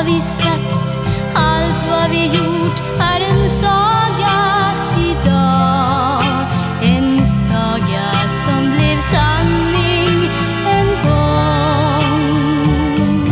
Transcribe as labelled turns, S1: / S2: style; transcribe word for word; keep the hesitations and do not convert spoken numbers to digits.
S1: vad vi sett, allt vad vi gjort är en sak.